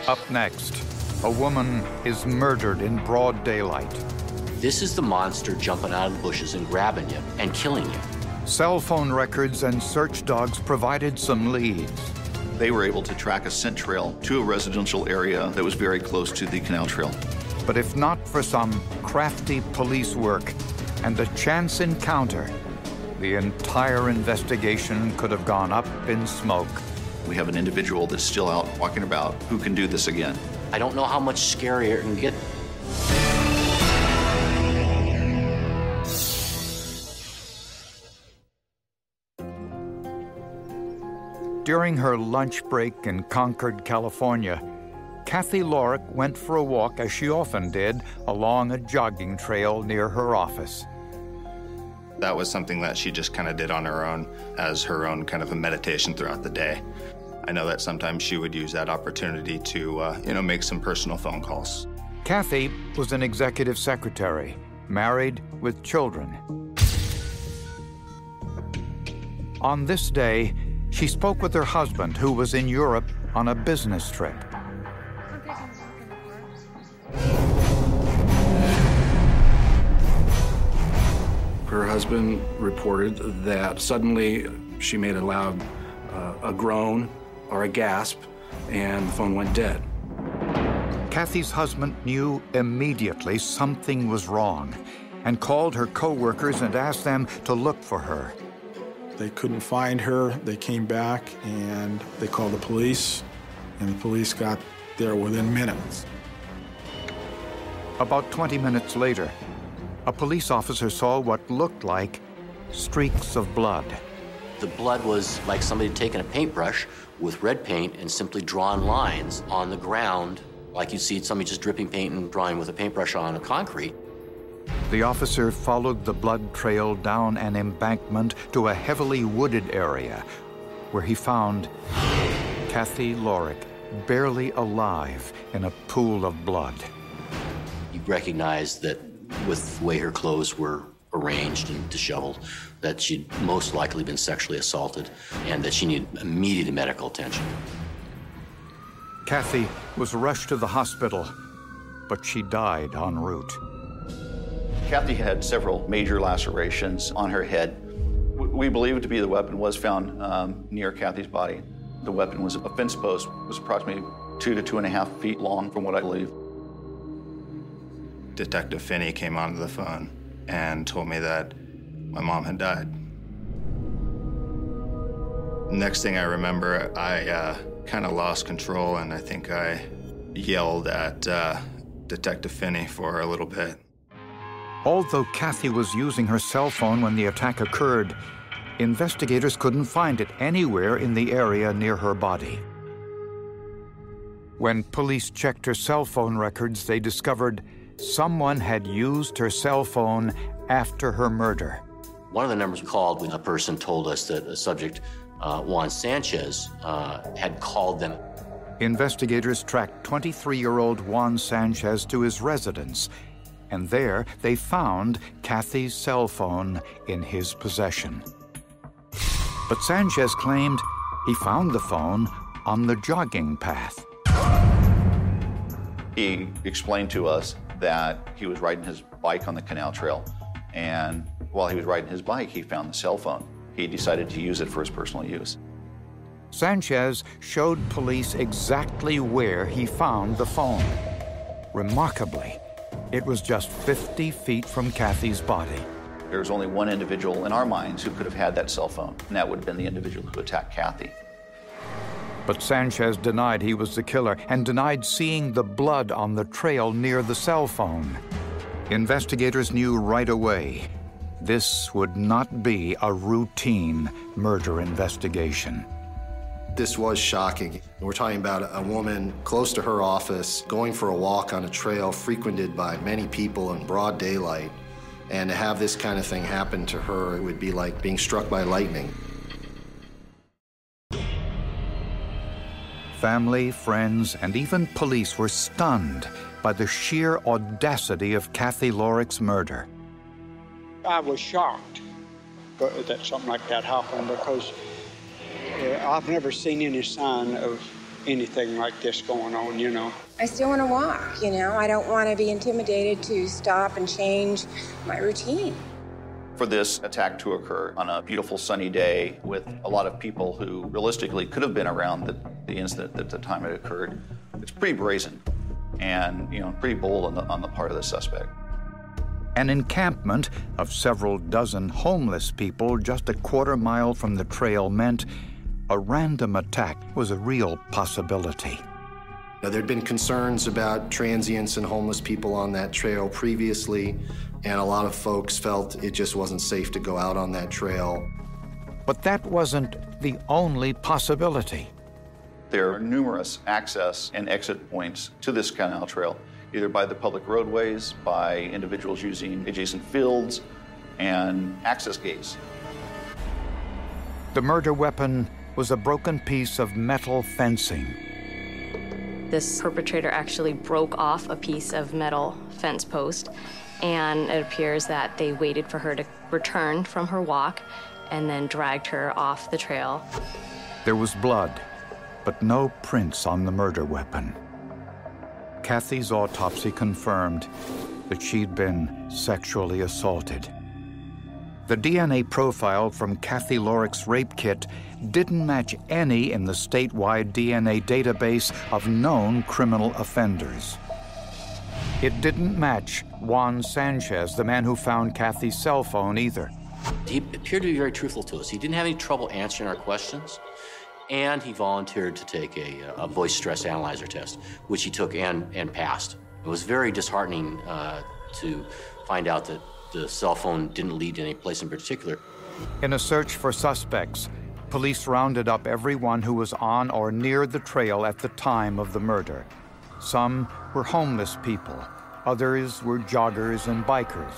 Up next, a woman is murdered in broad daylight. This is the monster jumping out of the bushes and grabbing you and killing you. Cell phone records and search dogs provided some leads. They were able to track a scent trail to a residential area that was very close to the canal trail. But if not for some crafty police work and a chance encounter, the entire investigation could have gone up in smoke. We have an individual that's still out walking about who can do this again. I don't know how much scarier it can get. During her lunch break in Concord, California, Kathy Lorick went for a walk, as she often did, along a jogging trail near her office. That was something that she just kind of did on her own, as her own kind of a meditation throughout the day. I know that sometimes she would use that opportunity to, make some personal phone calls. Kathy was an executive secretary, married with children. On this day, she spoke with her husband, who was in Europe on a business trip. Her husband reported that suddenly she made a loud a groan or a gasp, and the phone went dead. Kathy's husband knew immediately something was wrong and called her co-workers and asked them to look for her. They couldn't find her. They came back and they called the police, and the police got there within minutes. About 20 minutes later, a police officer saw what looked like streaks of blood. The blood was like somebody had taken a paintbrush with red paint and simply drawn lines on the ground, like you'd see somebody just dripping paint and drawing with a paintbrush on a concrete. The officer followed the blood trail down an embankment to a heavily wooded area where he found Kathy Lorick barely alive in a pool of blood. You recognized that with the way her clothes were arranged and disheveled, that she'd most likely been sexually assaulted and that she needed immediate medical attention. Kathy was rushed to the hospital, but she died en route. Kathy had several major lacerations on her head. We believe it to be the weapon was found near Kathy's body. The weapon was a fence post, was approximately 2 to 2.5 feet long from what I believe. Detective Finney came onto the phone and told me that my mom had died. Next thing I remember, I kind of lost control, and I think I yelled at Detective Finney for a little bit. Although Kathy was using her cell phone when the attack occurred, investigators couldn't find it anywhere in the area near her body. When police checked her cell phone records, they discovered someone had used her cell phone after her murder. One of the numbers we called when a person told us that a subject, Juan Sanchez, had called them. Investigators tracked 23-year-old Juan Sanchez to his residence, and there they found Kathy's cell phone in his possession. But Sanchez claimed he found the phone on the jogging path. He explained to us that he was riding his bike on the canal trail, and while he was riding his bike, he found the cell phone. He decided to use it for his personal use. Sanchez showed police exactly where he found the phone. Remarkably, it was just 50 feet from Kathy's body. There was only one individual in our minds who could have had that cell phone, and that would have been the individual who attacked Kathy. But Sanchez denied he was the killer and denied seeing the blood on the trail near the cell phone. Investigators knew right away this would not be a routine murder investigation. This was shocking. We're talking about a woman close to her office, going for a walk on a trail frequented by many people in broad daylight, and to have this kind of thing happen to her, it would be like being struck by lightning. Family, friends, and even police were stunned by the sheer audacity of Kathy Lorick's murder. I was shocked that something like that happened because I've never seen any sign of anything like this going on, you know. I still want to walk, you know. I don't want to be intimidated to stop and change my routine. For this attack to occur on a beautiful sunny day with a lot of people who realistically could have been around the incident at the time it occurred, it's pretty brazen and, you know, pretty bold on the part of the suspect. An encampment of several dozen homeless people just a quarter-mile from the trail meant a random attack was a real possibility. Now, there'd been concerns about transients and homeless people on that trail previously, and a lot of folks felt it just wasn't safe to go out on that trail. But that wasn't the only possibility. There are numerous access and exit points to this canal trail, either by the public roadways, by individuals using adjacent fields, and access gates. The murder weapon was a broken piece of metal fencing. This perpetrator actually broke off a piece of metal fence post, and it appears that they waited for her to return from her walk and then dragged her off the trail. There was blood, but no prints on the murder weapon. Kathy's autopsy confirmed that she'd been sexually assaulted. The DNA profile from Kathy Lorick's rape kit didn't match any in the statewide DNA database of known criminal offenders. It didn't match Juan Sanchez, the man who found Kathy's cell phone, either. He appeared to be very truthful to us. He didn't have any trouble answering our questions, and he volunteered to take a voice stress analyzer test, which he took and passed. It was very disheartening to find out that the cell phone didn't lead to any place in particular. In a search for suspects, police rounded up everyone who was on or near the trail at the time of the murder. Some were homeless people, others were joggers and bikers.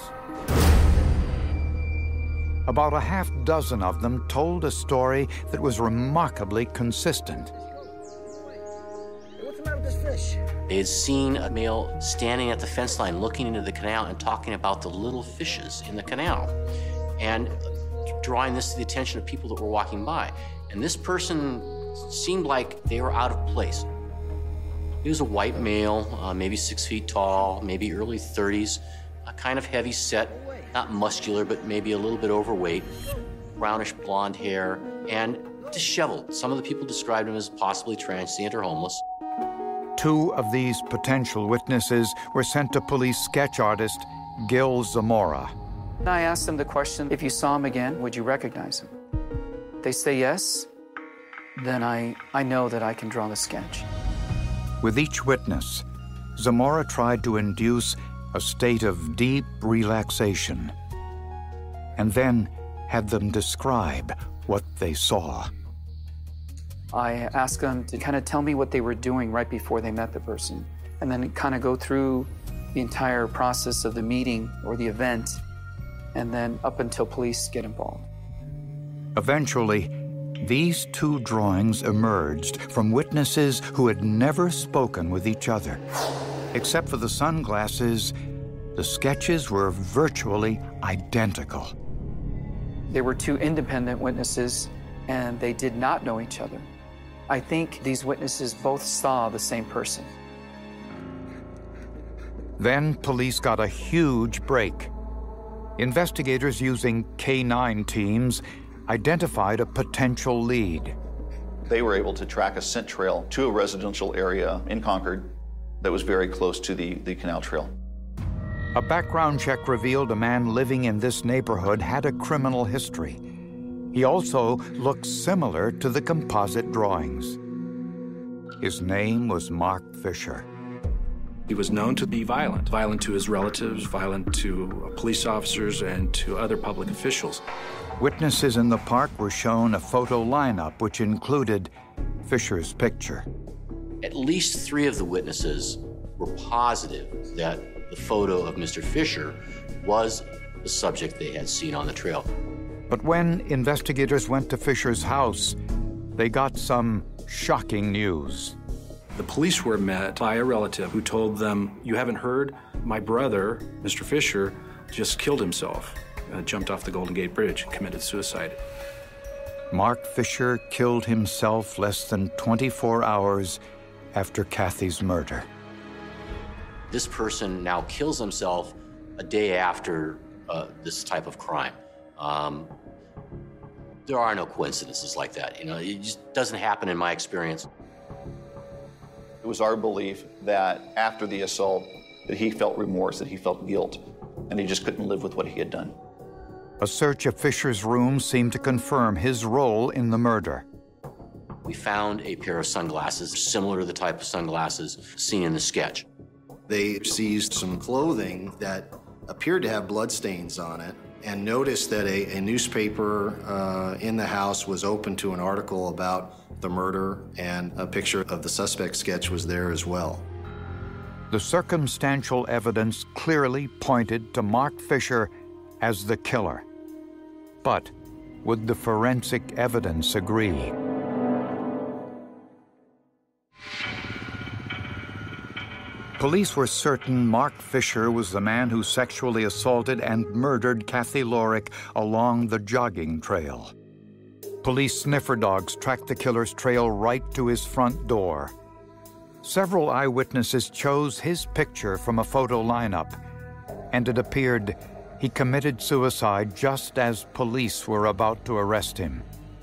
About a half dozen of them told a story that was remarkably consistent. What's the matter with this fish? They had seen a male standing at the fence line looking into the canal and talking about the little fishes in the canal and drawing this to the attention of people that were walking by. And this person seemed like they were out of place. He was a white male, maybe 6 feet tall, maybe early 30s, kind of heavy set, not muscular, but maybe a little bit overweight, brownish blonde hair, and disheveled. Some of the people described him as possibly transient or homeless. 2 of these potential witnesses were sent to police sketch artist Gil Zamora. I asked them the question, if you saw him again, would you recognize him? They say yes, then I know that I can draw the sketch. With each witness, Zamora tried to induce a state of deep relaxation, and then had them describe what they saw. I asked them to kind of tell me what they were doing right before they met the person, and then kind of go through the entire process of the meeting or the event, and then up until police get involved. Eventually, these 2 drawings emerged from witnesses who had never spoken with each other. Except for the sunglasses, the sketches were virtually identical. They were 2 independent witnesses, and they did not know each other. I think these witnesses both saw the same person. Then police got a huge break. Investigators using K9 teams identified a potential lead. They were able to track a scent trail to a residential area in Concord that was very close to the canal trail. A background check revealed a man living in this neighborhood had a criminal history. He also looked similar to the composite drawings. His name was Mark Fisher. He was known to be violent to his relatives, violent to police officers, and to other public officials. Witnesses in the park were shown a photo lineup which included Fisher's picture. At least 3 of the witnesses were positive that the photo of Mr. Fisher was the subject they had seen on the trail. But when investigators went to Fisher's house, they got some shocking news. The police were met by a relative who told them, "You haven't heard? My brother, Mr. Fisher, just killed himself, jumped off the Golden Gate Bridge, committed suicide." Mark Fisher killed himself less than 24 hours after Kathy's murder. This person now kills himself a day after this type of crime. There are no coincidences like that. It just doesn't happen in my experience. It was our belief that after the assault, that he felt remorse, that he felt guilt, and he just couldn't live with what he had done. A search of Fisher's room seemed to confirm his role in the murder. We found a pair of sunglasses similar to the type of sunglasses seen in the sketch. They seized some clothing that appeared to have bloodstains on it and noticed that a newspaper in the house was open to an article about the murder, and a picture of the suspect sketch was there as well. The circumstantial evidence clearly pointed to Mark Fisher as the killer. But would the forensic evidence agree? Police were certain Mark Fisher was the man who sexually assaulted and murdered Kathy Lorick along the jogging trail. Police sniffer dogs tracked the killer's trail right to his front door. Several eyewitnesses chose his picture from a photo lineup, and it appeared he committed suicide just as police were about to arrest him.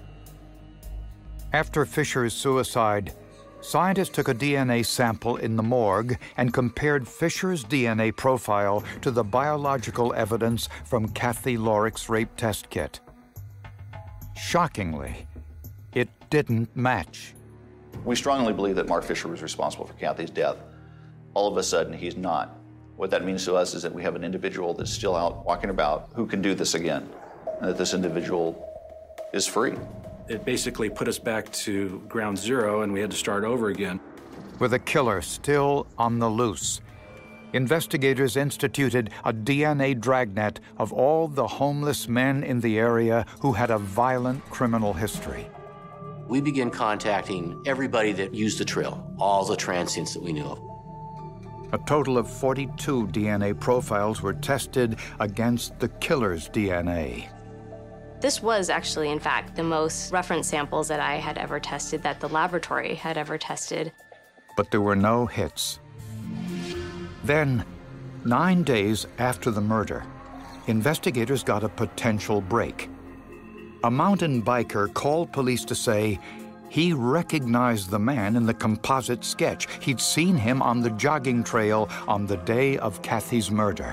After Fisher's suicide, scientists took a DNA sample in the morgue and compared Fisher's DNA profile to the biological evidence from Kathy Lorick's rape test kit. Shockingly, it didn't match. We strongly believe that Mark Fisher was responsible for Kathy's death. All of a sudden, he's not. What that means to us is that we have an individual that's still out walking about who can do this again, and that this individual is free. It basically put us back to ground zero, and we had to start over again. With a killer still on the loose, investigators instituted a DNA dragnet of all the homeless men in the area who had a violent criminal history. We began contacting everybody that used the trail, all the transients that we knew of. A total of 42 DNA profiles were tested against the killer's DNA. This was actually, in fact, the most reference samples that I had ever tested, that the laboratory had ever tested. But there were no hits. Then, 9 days after the murder, investigators got a potential break. A mountain biker called police to say he recognized the man in the composite sketch. He'd seen him on the jogging trail on the day of Kathy's murder.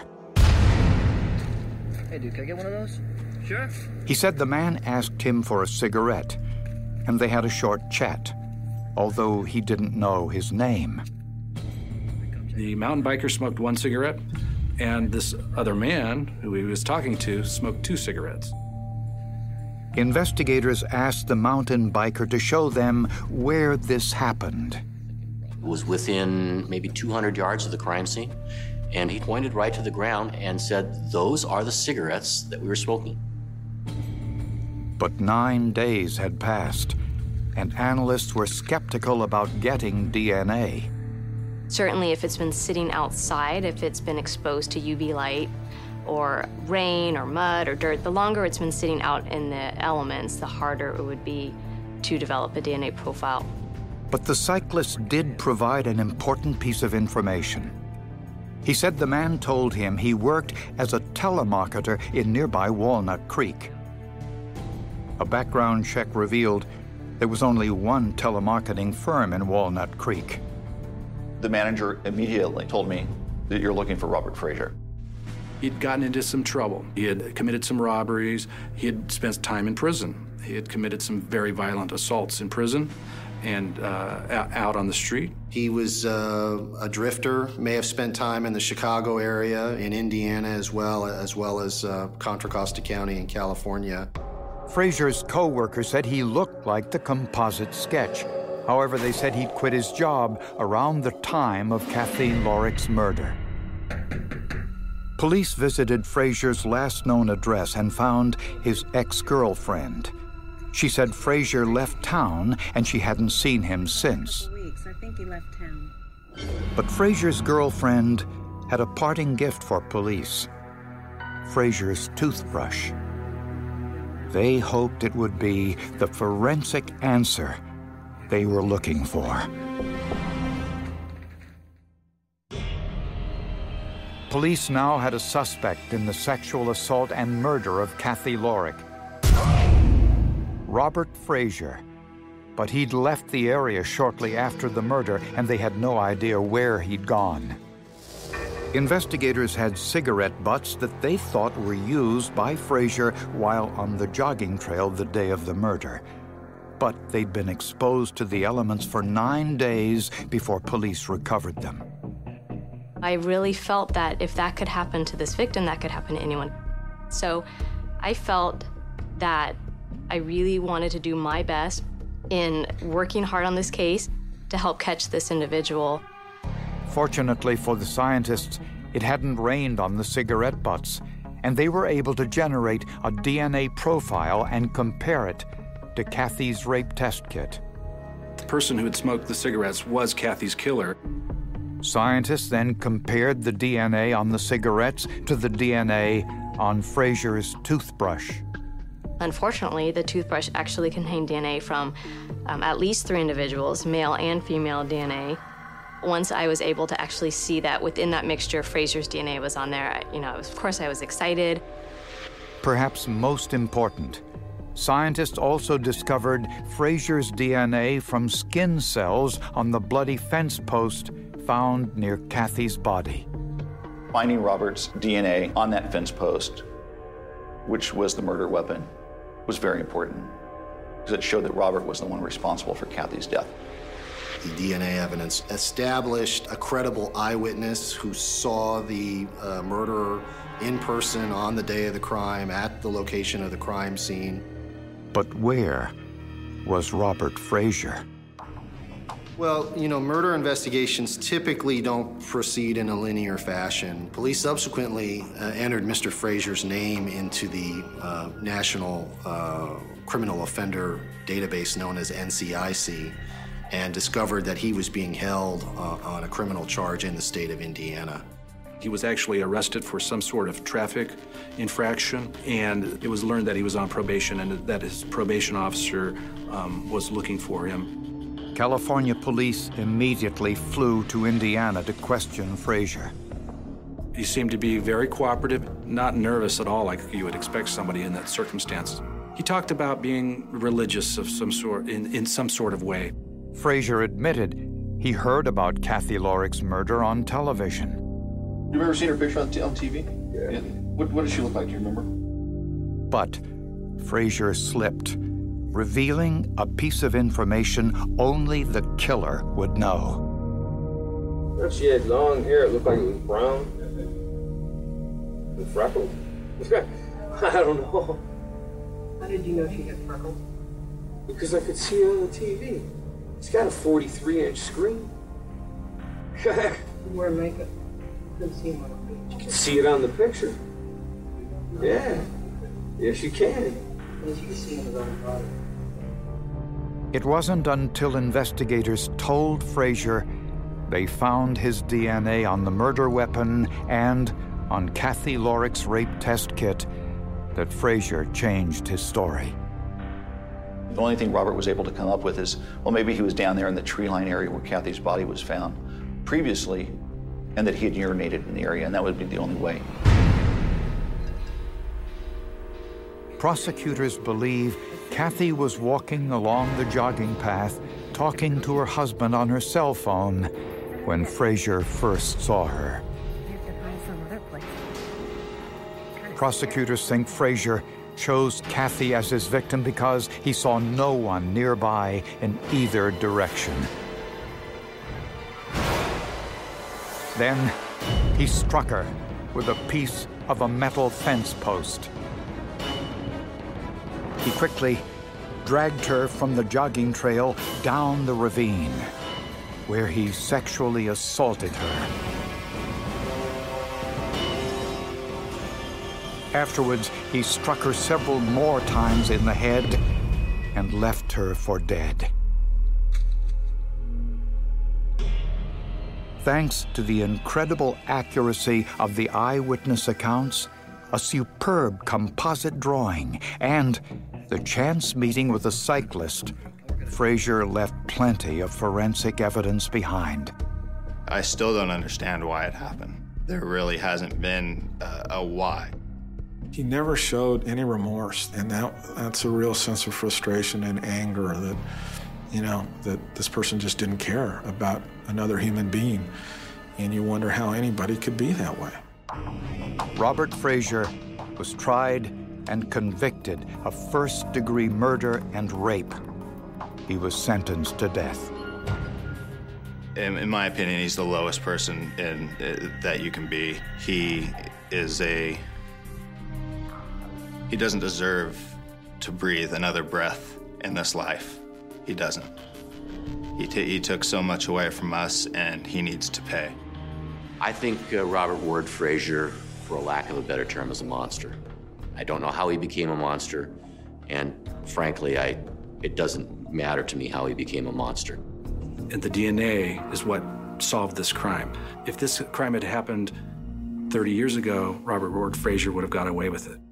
Hey, dude, can I get one of those? Sure. He said the man asked him for a cigarette, and they had a short chat, although he didn't know his name. The mountain biker smoked one cigarette, and this other man who he was talking to smoked 2 cigarettes. Investigators asked the mountain biker to show them where this happened. It was within maybe 200 yards of the crime scene, and he pointed right to the ground and said, "Those are the cigarettes that we were smoking." But 9 days had passed, and analysts were skeptical about getting DNA. Certainly if it's been sitting outside, if it's been exposed to UV light, or rain or mud or dirt, the longer it's been sitting out in the elements, the harder it would be to develop a DNA profile. But the cyclist did provide an important piece of information. He said the man told him he worked as a telemarketer in nearby Walnut Creek. A background check revealed there was only one telemarketing firm in Walnut Creek. The manager immediately told me that you're looking for Robert Frazier. He'd gotten into some trouble. He had committed some robberies. He had spent time in prison. He had committed some very violent assaults in prison and out on the street. He was a drifter, may have spent time in the Chicago area, in Indiana as well as Contra Costa County in California. Frazier's co-worker said he looked like the composite sketch. However, they said he'd quit his job around the time of Kathy Lorick's murder. Police visited Frazier's last known address and found his ex-girlfriend. She said Frazier left town and she hadn't seen him since. Weeks. I think he left town. But Frazier's girlfriend had a parting gift for police: Frazier's toothbrush. They hoped it would be the forensic answer they were looking for. Police now had a suspect in the sexual assault and murder of Kathy Lorick, Robert Frazier. But he'd left the area shortly after the murder, and they had no idea where he'd gone. Investigators had cigarette butts that they thought were used by Frazier while on the jogging trail the day of the murder. But they'd been exposed to the elements for 9 days before police recovered them. I really felt that if that could happen to this victim, that could happen to anyone. So I felt that I really wanted to do my best in working hard on this case to help catch this individual. Fortunately for the scientists, it hadn't rained on the cigarette butts, and they were able to generate a DNA profile and compare it to Kathy's rape test kit. The person who had smoked the cigarettes was Kathy's killer. Scientists then compared the DNA on the cigarettes to the DNA on Frazier's toothbrush. Unfortunately, the toothbrush actually contained DNA from at least 3 individuals, male and female DNA. Once I was able to actually see that within that mixture, Frazier's DNA was on there, of course I was excited. Perhaps most important, scientists also discovered Frazier's DNA from skin cells on the bloody fence post found near Kathy's body. Finding Robert's DNA on that fence post, which was the murder weapon, was very important because it showed that Robert was the one responsible for Kathy's death. The DNA evidence established a credible eyewitness who saw the murderer in person on the day of the crime at the location of the crime scene. But where was Robert Frazier? Well, murder investigations typically don't proceed in a linear fashion. Police subsequently entered Mr. Frazier's name into the National Criminal Offender Database known as NCIC and discovered that he was being held on a criminal charge in the state of Indiana. He was actually arrested for some sort of traffic infraction, and it was learned that he was on probation and that his probation officer was looking for him. California police immediately flew to Indiana to question Frazier. He seemed to be very cooperative, not nervous at all like you would expect somebody in that circumstance. He talked about being religious of some sort, in some sort of way. Frazier admitted he heard about Kathy Lorick's murder on television. You've ever seen her picture on TV? Yeah. What does she look like? Do you remember? But Frazier slipped, revealing a piece of information only the killer would know. She had long hair. It looked like it was brown and freckled. I don't know. How did you know she had freckles? Because I could see it on the TV. It's got a 43-inch screen. You wear makeup. Couldn't see one. You can see it on the picture. Yeah. Yes, you can. Yes, you can see it on the body. It wasn't until investigators told Frazier they found his DNA on the murder weapon and on Kathy Lorick's rape test kit that Frazier changed his story. The only thing Robert was able to come up with is, well, maybe he was down there in the tree line area where Kathy's body was found previously, and that he had urinated in the area, and that would be the only way. Prosecutors believe Kathy was walking along the jogging path, talking to her husband on her cell phone when Frazier first saw her. Prosecutors think Frazier chose Kathy as his victim because he saw no one nearby in either direction. Then he struck her with a piece of a metal fence post. He quickly dragged her from the jogging trail down the ravine, where he sexually assaulted her. Afterwards, he struck her several more times in the head and left her for dead. Thanks to the incredible accuracy of the eyewitness accounts, a superb composite drawing, and the chance meeting with a cyclist, Frazier left plenty of forensic evidence behind. I still don't understand why it happened. There really hasn't been a why. He never showed any remorse, and that's a real sense of frustration and anger that, that this person just didn't care about another human being. And you wonder how anybody could be that way. Robert Frazier was tried and convicted of first-degree murder and rape. He was sentenced to death. In my opinion, he's the lowest person that you can be. He doesn't deserve to breathe another breath in this life. He doesn't. He took so much away from us, and he needs to pay. I think Robert Ward Frazier, for a lack of a better term, is a monster. I don't know how he became a monster, and frankly, it doesn't matter to me how he became a monster. And the DNA is what solved this crime. If this crime had happened 30 years ago, Robert Ward Frazier would have got away with it.